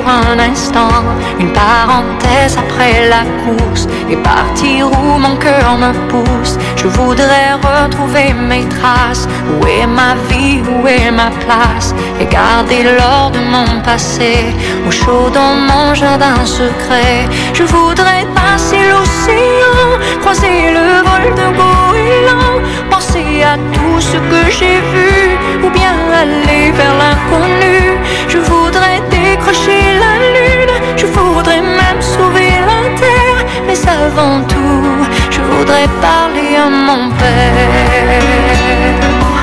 un instant, une parenthèse après la course, et partir où mon cœur me pousse. Je voudrais retrouver mes traces. Où est ma vie, où est ma place? Et garder l'or de mon passé au chaud dans mon jardin secret. Je voudrais passer l'océan, croiser le vol de goéland, penser à tout ce que j'ai vu, ou bien aller vers l'inconnu. Je voudrais décrocher la lune, je voudrais même sauver la terre. Mais avant tout, je voudrais parler à mon père.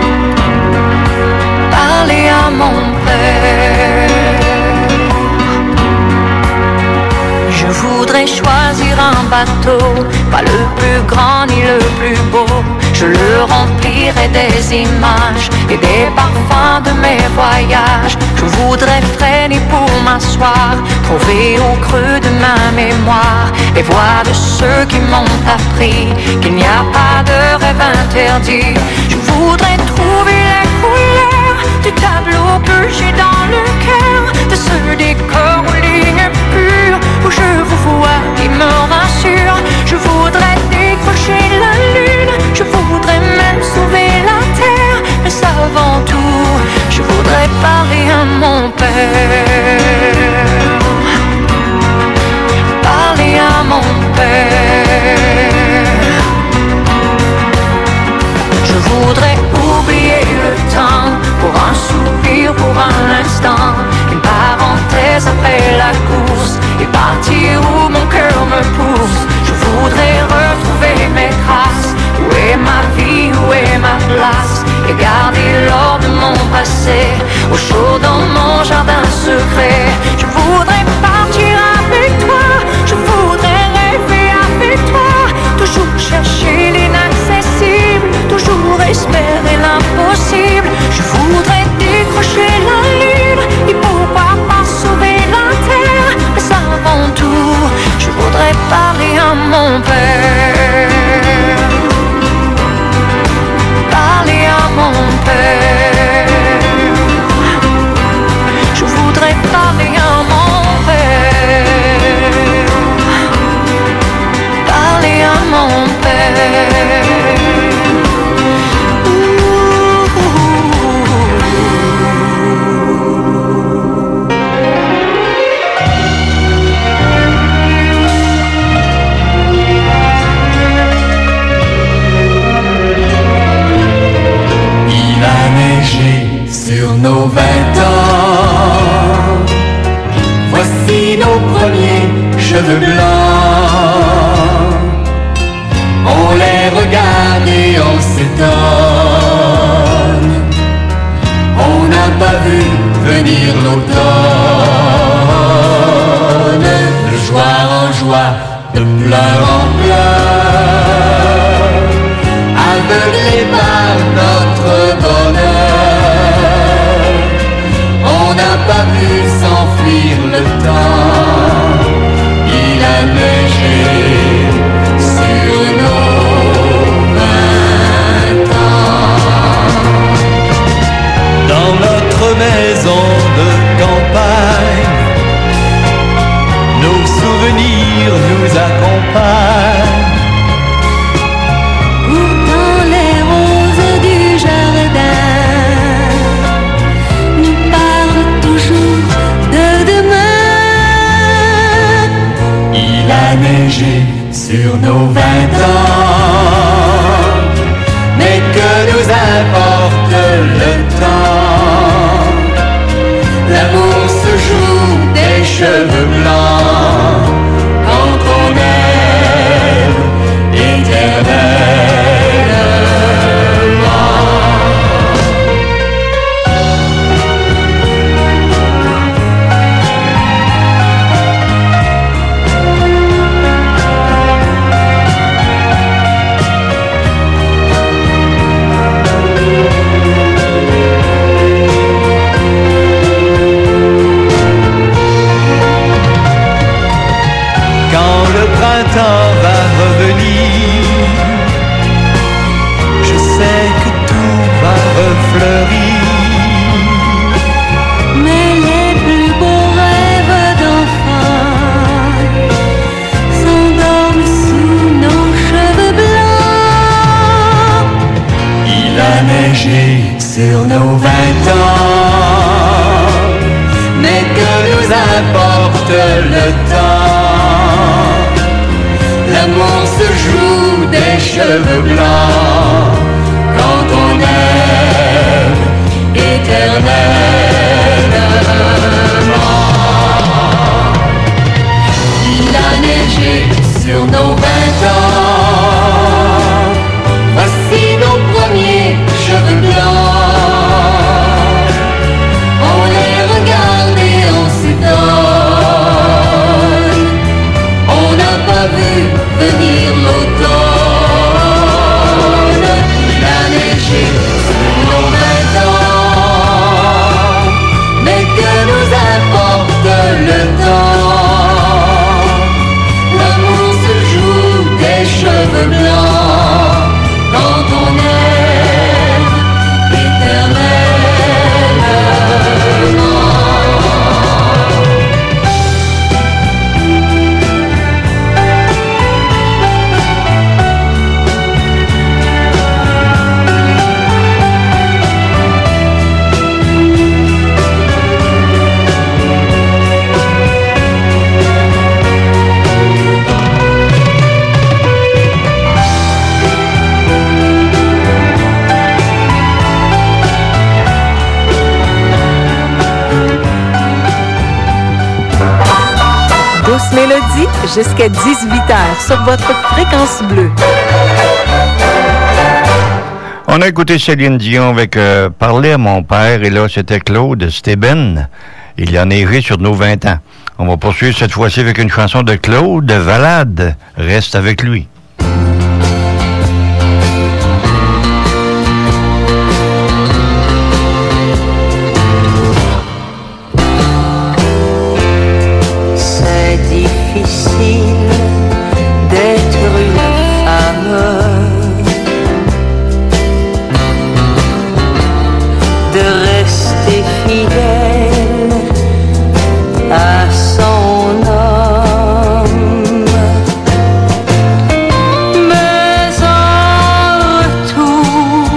Parler à mon père. Je voudrais choisir un bateau, pas le plus grand ni le plus beau. Je le remplirai des images et des parfums de mes voyages. Je voudrais freiner pour m'asseoir, trouver au creux de ma mémoire et voir de ceux qui m'ont appris qu'il n'y a pas de rêve interdit. Je voudrais trouver les couleurs du tableau que j'ai dans le cœur, de ce décor aux lignes pures où je vous vois qui me rassure. Je voudrais décrocher la lune, je voudrais même sauver la terre. Mais avant tout, je voudrais parler à mon père. Parler à mon père. Je voudrais oublier le temps pour un soupir, pour un instant, une parenthèse après la course, et partir où mon cœur me pousse. Je voudrais retrouver mes traces. Où est ma vie, où est ma place? Et garder l'or de mon passé au chaud dans mon jardin secret. Je voudrais partir avec toi, je voudrais rêver avec toi, toujours chercher l'inaccessible, toujours espérer l'impossible. Je voudrais décrocher la lune et pourquoi pas sauver la terre. Mais avant tout, je voudrais parler à mon père. Parler à mon père. Je voudrais parler à mon père. Parler à mon père. Sur nos 20 ans, voici nos premiers cheveux blancs. On les regarde et on s'étonne. On n'a pas vu venir l'automne. De joie en joie, de pleurs en pleurs, aveuglés par notre bonheur. On n'a pas vu s'enfuir le temps. Il a neigé sur nos 20 ans. Dans notre maison de campagne, nos souvenirs nous accompagnent. Pourtant les roses du jardin nous parlent toujours de demain. Il a neigé sur nos 20 ans, mais que nous importe le temps? L'amour se joue des cheveux blancs quand on aime éternellement. Quand le printemps va revenir, je sais que tout va refleurir. Mais les plus beaux rêves nous importe le temps. L'amour se joue des cheveux blancs quand on aime éternellement. Il a neigé sur nos 20 ans. Voici nos premiers cheveux blancs. On les regarde et on s'étonne. On n'a pas vu venir l'automne. Il a neigé sur nos 20 ans. Mais que nous importe le temps? L'amour se joue des cheveux blancs quand on aime éternellement. Douce Mélodie jusqu'à 18h sur votre fréquence bleue. On a écouté Céline Dion avec Parler à mon père, et là c'était Claude Steben. Il a neigé sur nos 20 ans. On va poursuivre cette fois-ci avec une chanson de Claude Valade. Reste avec lui. D'être une femme, de rester fidèle à son homme, mais en retour,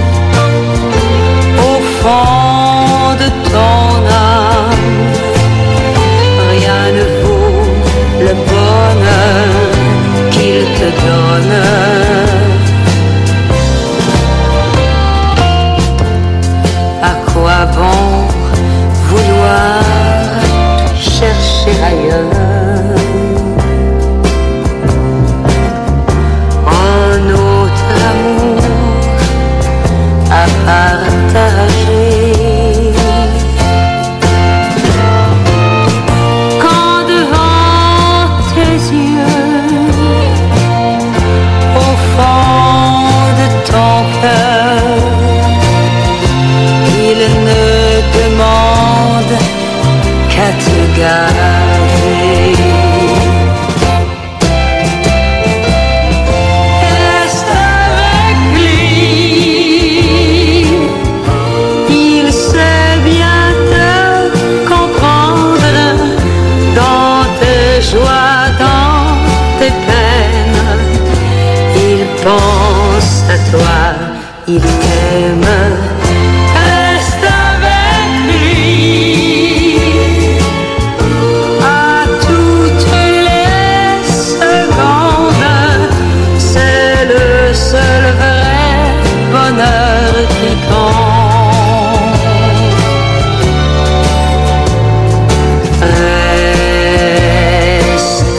au fond de ton âme, rien ne vaut le bonheur qu'il te donne. À quoi bon vouloir chercher ailleurs un autre amour à partager? Quand devant tes yeux, au fond de ton cœur, il ne demande qu'à te garder. Reste avec lui, il sait bien te comprendre dans tes joies, dans tes peines. Il pense à toi, il t'aime. Reste avec lui à toutes les secondes. C'est le seul vrai bonheur qui compte. Reste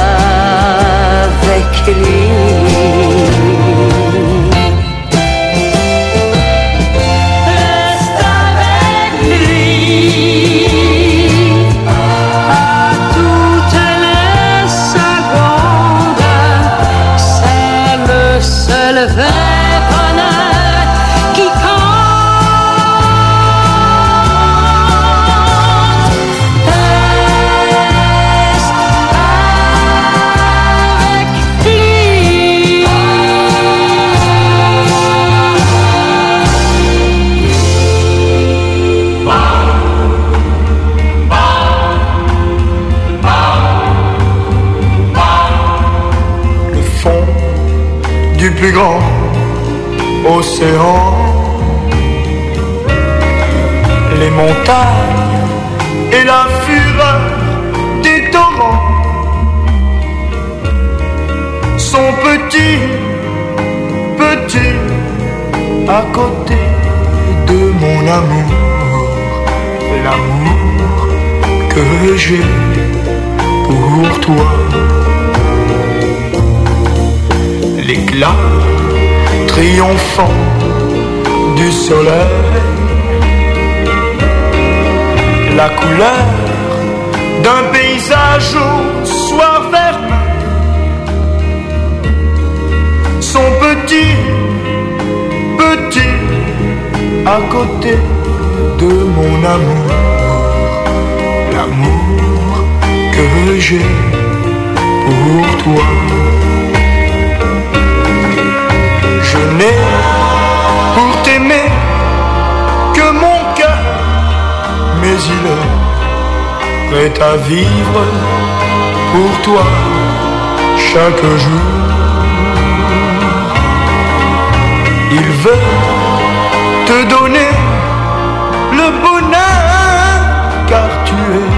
avec lui. Reste avec lui à toutes les secondes. C'est le seul vrai bonheur qui compte. Reste avec lui. Le fond du plus grand océan, les montagnes et la fureur sont petits, petits à côté de mon amour, l'amour que j'ai pour toi. L'éclat triomphant du soleil, la couleur d'un paysage au soir vermeil, sont petits, petits à côté de mon amour, l'amour que j'ai pour toi. Je n'ai pour t'aimer que mon cœur, mais il est prêt à vivre pour toi chaque jour. Il veut te donner le bonheur car tu es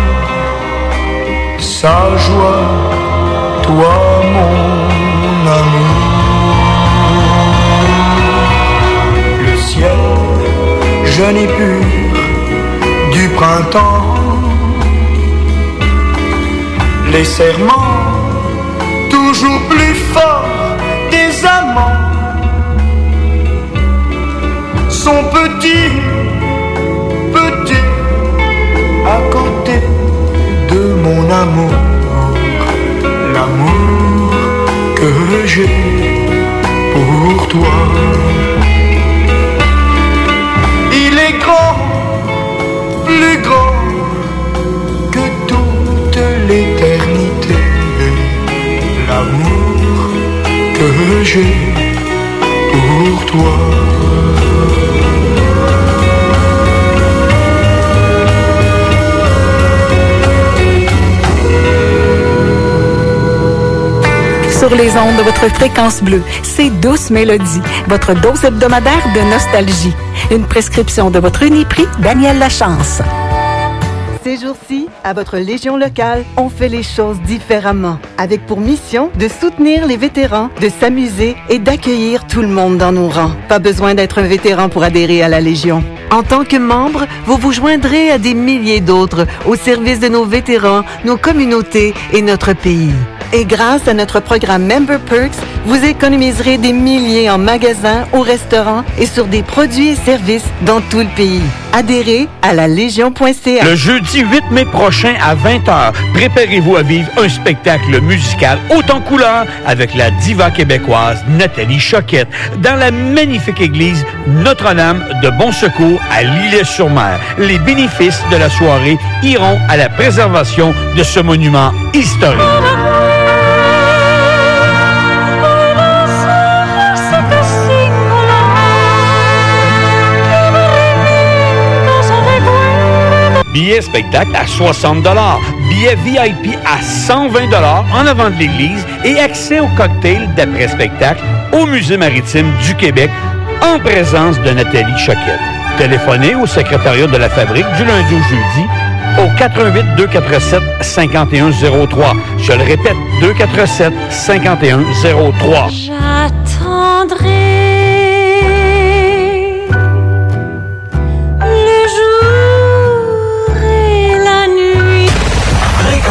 sa joie, toi mon amour. Le ciel jeune et pur du printemps, les serments toujours plus forts des amants, sont petits, petits à côté de mon amour, l'amour que j'ai pour toi. Il est grand, plus grand que toute l'éternité, l'amour que j'ai pour toi. Sur les ondes de votre fréquence bleue, c'est Douce Mélodie, votre dose hebdomadaire de nostalgie. Une prescription de votre Uniprix, Daniel Lachance. Ces jours-ci, à votre Légion locale, on fait les choses différemment, avec pour mission de soutenir les vétérans, de s'amuser et d'accueillir tout le monde dans nos rangs. Pas besoin d'être un vétéran pour adhérer à la Légion. En tant que membre, vous vous joindrez à des milliers d'autres au service de nos vétérans, nos communautés et notre pays. Et grâce à notre programme Member Perks, vous économiserez des milliers en magasins, au restaurant et sur des produits et services dans tout le pays. Adhérez à la Légion.ca. Le jeudi 8 mai prochain à 20h, préparez-vous à vivre un spectacle musical haut en couleur avec la diva québécoise Nathalie Choquette dans la magnifique église Notre-Dame de Bon Secours à L'Île-sur-Mer. Les bénéfices de la soirée iront à la préservation de ce monument historique. Billets spectacle à 60 $, billets VIP à 120 $ en avant de l'église et accès au cocktail d'après-spectacle au Musée maritime du Québec en présence de Nathalie Choquette. Téléphonez au secrétariat de la fabrique du lundi au jeudi au 88 247 5103. Je le répète, 247 5103. J'attendrai